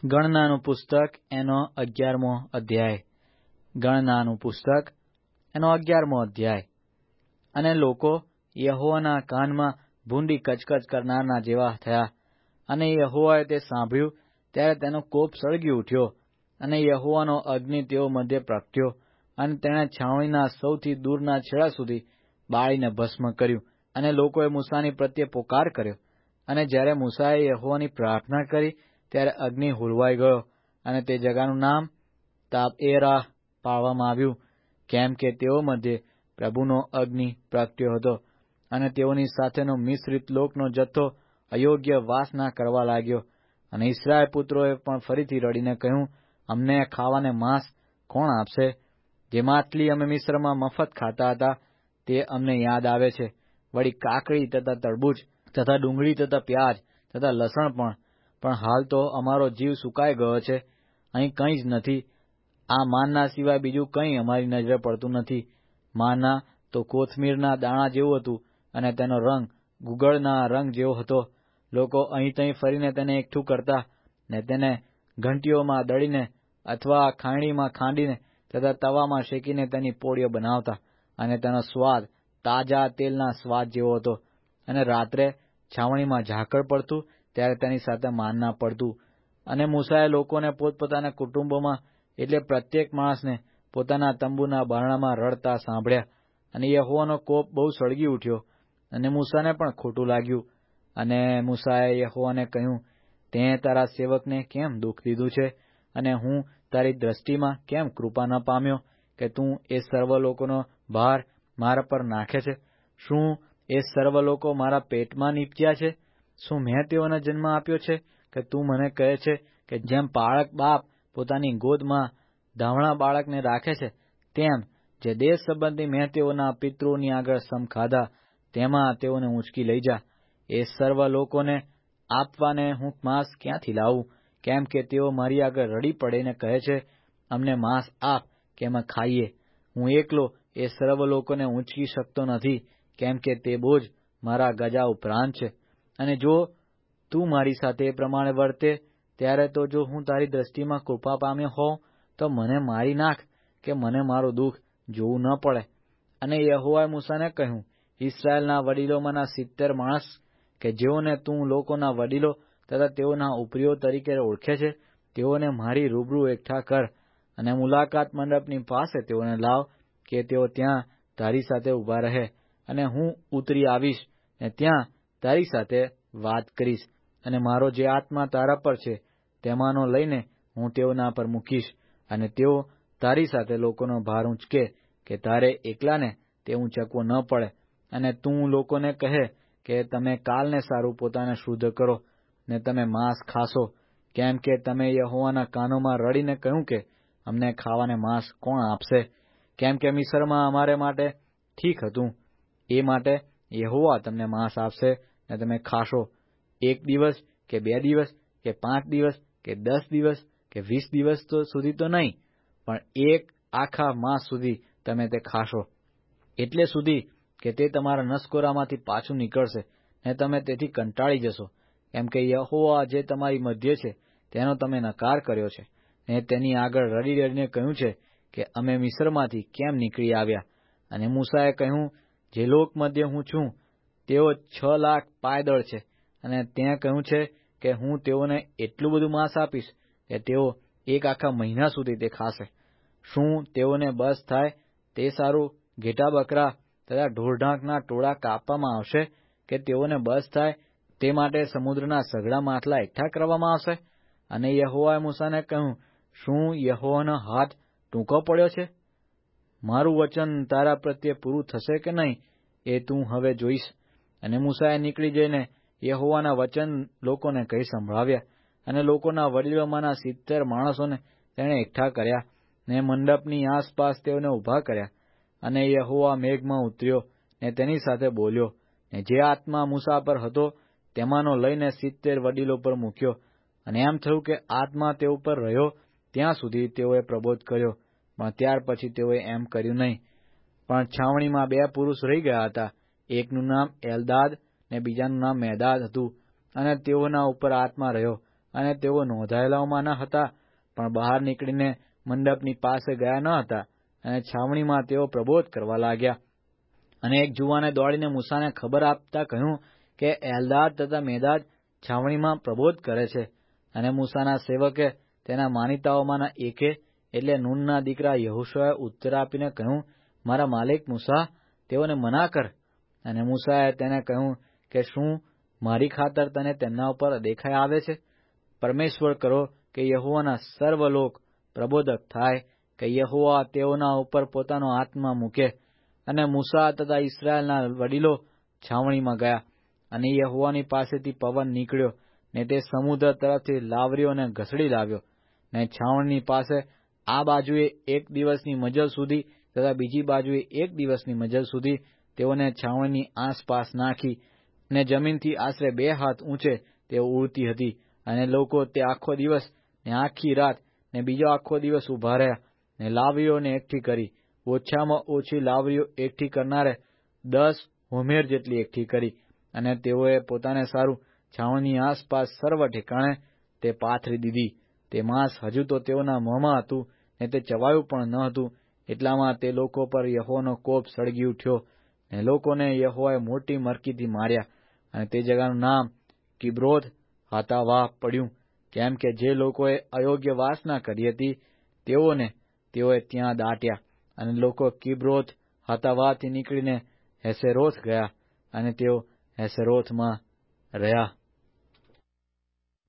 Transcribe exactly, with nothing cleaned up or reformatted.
ગણનાનું પુસ્તક એનો અગિયારમો અધ્યાય. ગણનાનું પુસ્તક એનો અગિયારમો અધ્યાય. અને લોકો યહોવાના કાનમાં ભૂંડી કચકચ કરનારના જેવા થયા, અને યહોવાએ તે સાંભળ્યું ત્યારે તેનો કોપ સળગી ઉઠ્યો, અને યહોવાનો અગ્નિ તેઓ મધ્યે પ્રગટ્યો, અને તેણે છાવણીના સૌથી દૂરના છેડા સુધી બાળીને ભસ્મ કર્યું. અને લોકોએ મૂસાની પ્રત્યે પોકાર કર્યો, અને જ્યારે મૂસાએ યહોવાની પ્રાર્થના કરી ત્યારે અગ્નિ હોલવાઈ ગયો, અને તે જગાનું નામ તાબએરાહ પાડવામાં આવ્યું, કેમ કે તેઓ મધ્યે પ્રભુનો અગ્નિ પ્રગટ્યો હતો. અને તેઓની સાથેનો મિશ્રિત લોકનો જથ્થો અયોગ્ય વાસના કરવા લાગ્યો. અને ઇસ્રાયેલ પુત્રોએ પણ ફરીથી રડીને કહ્યું, અમને ખાવાને માંસ કોણ આપશે? જે માછલી અમે મિસ્રમાં મફત ખાતા હતા તે અમને યાદ આવે છે. વળી કાકડી તથા તરબૂચ તથા ડુંગળી તથા પ્યાજ તથા લસણ પણ પણ હાલ તો અમારો જીવ સુકાઈ ગયો છે. અહીં કંઈ જ નથી. આ માનના સિવાય બીજું કંઈ અમારી નજરે પડતું નથી. માનના તો કોથમીરના દાણા જેવું હતું, અને તેનો રંગ ગુગળના રંગ જેવો હતો. લોકો અહીં તહીં ફરીને તેને એકઠું કરતા, ને તેને ઘંટીઓમાં દળીને અથવા ખાયણીમાં ખાંડીને તથા તવામાં શેકીને તેની પોળીઓ બનાવતા, અને તેનો સ્વાદ તાજા તેલના સ્વાદ જેવો હતો. અને રાત્રે છાવણીમાં ઝાકળ પડતું ત્યારે તેની સાથે માનના પડતું. અને મૂસાએ લોકોને પોતપોતાના કુટુંબોમાં એટલે પ્રત્યેક માણસને પોતાના તંબુના બારણામાં રડતા સાંભળ્યા. અને યહોવાનો કોપ બહુ સળગી ઉઠ્યો, અને મૂસાને પણ ખોટું લાગ્યું. અને મૂસાએ યહોવાને કહ્યું, તેં તારા સેવકને કેમ દુઃખ દીધું છે? અને હું તારી દ્રષ્ટિમાં કેમ કૃપા ન પામ્યો કે તું એ સર્વ લોકોનો ભાર મારા પર નાખે છે? શું એ સર્વ લોકો મારા પેટમાં નીપજ્યા છે? શું મેં તેઓને જન્મ આપ્યો છે કે તું મને કહે છે કે જેમ પાળક બાપ પોતાની ગોદમાં ધાવણા બાળકને રાખે છે, તેમ જે દેશ સંબંધી મેં તેઓના પિતૃઓની આગળ સમ ખાધા તેમાં તેઓને ઊંચકી લઈ જા. એ સર્વ લોકોને આપવાને હું માંસ ક્યાંથી લાવું? કેમ કે તેઓ મારી આગળ રડી પડીને કહે છે, અમને માંસ આપ કે અમે ખાઈએ. હું એકલો એ સર્વ લોકોને ઊંચકી શકતો નથી, કેમ કે તે બોજ મારા ગજા ઉપરાંત છે. અને જો તું મારી સાથે એ પ્રમાણે વર્તે, ત્યારે તો જો હું તારી દ્રષ્ટિમાં કૃપા પામ્યો હોઉં તો મને મારી નાખ, કે મને મારું દુઃખ જોવું ન પડે. અને યહોવાએ મૂસાને કહ્યું, ઇસ્રાયેલના વડીલોમાંના સિત્તેર માણસ કે જેઓને તું લોકોના વડીલો તથા તેઓના ઉપરીઓ તરીકે ઓળખે છે, તેઓને મારી રૂબરૂ એકઠા કર, અને મુલાકાત મંડપની પાસે તેઓને લાવ, કે તેઓ ત્યાં તારી સાથે ઊભા રહે. અને હું ઉતરી આવીશ ને ત્યાં તારી સાથે વાત કરીશ, અને મારો જે આત્મા તારા પર છે તેમાંનો લઈને હું તેઓના પર મૂકીશ, અને તેઓ તારી સાથે લોકોનો ભાર ઊંચકે, કે તારે એકલાને તે ઊંચકવો ન પડે. અને તું લોકોને કહે કે તમે કાલને સારું પોતાને શુદ્ધ કરો, ને તમે માંસ ખાશો, કેમ કે તમે યહોવાના કાનોમાં રડીને કહ્યું કે અમને ખાવાને માંસ કોણ આપશે? કેમ કે મિસ્રમાં અમારે માટે ઠીક હતું. એ માટે યહોવા તમને માંસ આપશે, ને તમે ખાશો. એક દિવસ કે બે દિવસ કે પાંચ દિવસ કે દસ દિવસ કે વીસ દિવસ તો સુધી તો નહીં, પણ એક આખા માસ સુધી તમે તે ખાશો. એટલે સુધી કે તે તમારા નસકોરામાંથી પાછું નીકળશે, ને તમે તેથી કંટાળી જશો. કેમ કે યહોવા જે તમારી મધ્ય છે તેનો તમે નકાર કર્યો છે, ને તેની આગળ રડી રડીને કહ્યું છે કે અમે મિસ્રમાંથી કેમ નીકળી આવ્યા. અને મૂસાએ કહ્યું, જે લોક મધ્ય હું છું તેઓ છ લાખ પાયદળ છે, અને ત્યાં કહ્યું છે કે હું તેઓને એટલું બધું માંસ આપીશ કે તેઓ એક આખા મહિના સુધી તે ખાશે. શું તેઓને બસ થાય તે સારું ઘેટા બકરા તથા ઢોરઢાંખના ટોળા કાપવામાં આવશે, કે તેઓને બસ થાય તે માટે સમુદ્રના સઘળા માટલા એકઠા કરવામાં આવશે? અને યહોવાએ મૂસાને કહ્યું, શું યહોવાનો હાથ ટૂંકો પડ્યો છે? મારું વચન તારા પ્રત્યે પૂરું થશે કે નહીં એ તું હવે જોઈશ. અને મૂસાએ નીકળી જઈને યહોવાના વચન લોકોને કહી સંભળાવ્યા. અને લોકોના વડીલોમાંના સિત્તેર માણસોને તેણે એકઠા કર્યા, ને મંડપની આસપાસ તેઓને ઊભા કર્યા. અને યહોવા મેઘમાં ઉતર્યો ને તેની સાથે બોલ્યો, ને જે આત્મા મૂસા પર હતો તેમાંનો લઈને સિત્તેર વડીલો પર મૂક્યો. અને એમ થયું કે આત્મા તેઓ પર રહ્યો ત્યાં સુધી તેઓએ પ્રબોધ કર્યો, પણ ત્યાર પછી તેઓએ એમ કર્યું નહીં. પણ છાવણીમાં બે પુરુષ રહી ગયા હતા, એકનું નામ એલદાદ ને બીજાનું નામ મેદાદ હતું, અને તેઓના ઉપર આત્મા રહ્યો, અને તેઓ નોંધાયેલાઓમાં ન હતા, પણ બહાર નીકળીને મંડપની પાસે ગયા ન હતા, અને છાવણીમાં તેઓ પ્રબોધ કરવા લાગ્યા. અને એક જુવાને દોડીને મૂસાને ખબર આપતા કહ્યું કે એલ્દાદ તથા મેદાદ છાવણીમાં પ્રબોધ કરે છે. અને મૂસાના સેવકે તેના માનીતાઓમાંના એકે એટલે નૂનના દીકરા યહોશુઆએ ઉત્તર આપીને કહ્યું, મારા માલિક મૂસા, તેઓને મના કર. અને મૂસાએ તેને કહ્યું કે શું મારી ખાતર તને તેમના ઉપર દેખાઈ આવે છે? પરમેશ્વર કરો કે યહોવાના સર્વ લોક પ્રબોધક થાય, કે યહોવા તેઓના ઉપર પોતાનો આત્મા મૂકે. અને મૂસા તથા ઇસ્રાયેલના વડીલો છાવણીમાં ગયા. અને યહોવાની પાસેથી પવન નીકળ્યો, ને તે સમુદ્ર તરફથી લાવરીઓને ઘસડી લાવ્યો, ને છાવણીની પાસે આ બાજુએ એક દિવસની મજલ સુધી તથા બીજી બાજુએ એક દિવસની મજલ સુધી તેઓને છાવણીની આસપાસ નાખી, ને જમીનથી આશરે બે હાથ ઊંચે તેઓ ઉડતી હતી. અને લોકો તે આખો દિવસ ને આખી રાત ને બીજો આખો દિવસ ઉભા રહ્યા, ને લાવરીઓને એકઠી કરી. ઓછામાં ઓછી લાવરીઓ એકઠી કરનારે દસ હોમેર જેટલી એકઠી કરી. અને તેઓએ પોતાને સારું છાવણીની આસપાસ સર્વ ઠેકાણે તે પાથરી દીધી. તે માંસ હજુ તો તેઓના મોંમાં હતું, ને તે ચવાયું પણ ન હતું. એટલામાં તે લોકો પર યહોવાનો કોપ સળગી ઉઠ્યો, ને લોકોને યહોવાએ મોટી મરકીથી માર્યા. અને તે જગાનું નામ કિબ્રોથ હાતાવાહ પડ્યું, કેમ કે જે લોકોએ અયોગ્ય વાસના કરી હતી તેઓને તેઓએ ત્યાં દાટ્યા. અને લોકો કિબ્રોથ હાતાવાહથી નીકળીને હેસેરોથ ગયા, અને તેઓ હેસેરોથમાં રહ્યા.